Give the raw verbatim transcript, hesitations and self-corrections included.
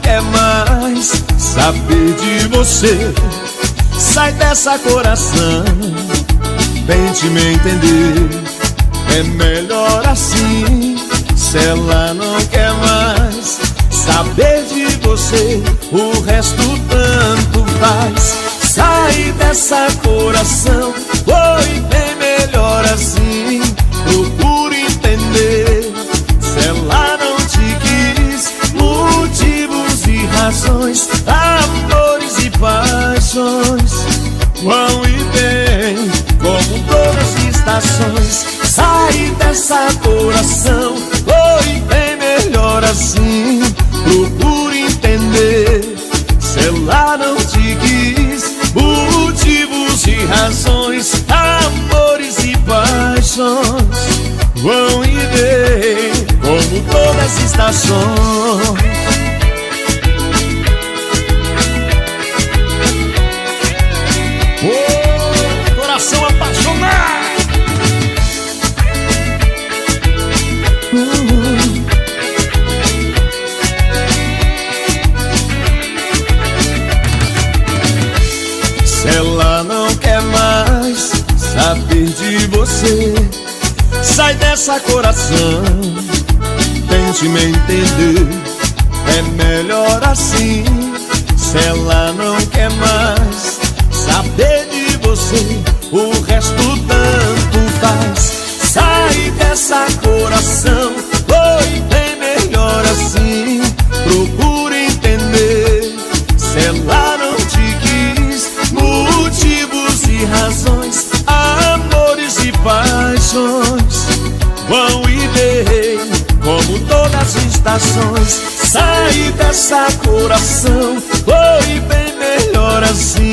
quer mais saber de você. Sai dessa, coração, tente me entender. É melhor assim. Se ela não quer mais saber de você, o resto tanto faz. Sai dessa, coração, foi bem melhor assim. Procure entender. Se ela não te quis, motivos e razões, amores e paixões vão e vêm como todas as estações. Sai dessa, coração, foi bem melhor assim. Procure entender. Se ela não te quis, motivos e razões, amores e paixões vão e vêm como todas as estações. Oh, coração apaixonado. Se ela não quer mais saber de você, sai dessa, coração, tente me entender. É melhor assim. Se ela não quer mais saber de você, o resto tanto faz. Sai dessa, coração, foi bem melhor assim. Procure entender. Se ela não te quis, motivos e razões, amores e paixões vão e vêm como todas as estações. Sai dessa, coração, foi bem melhor assim.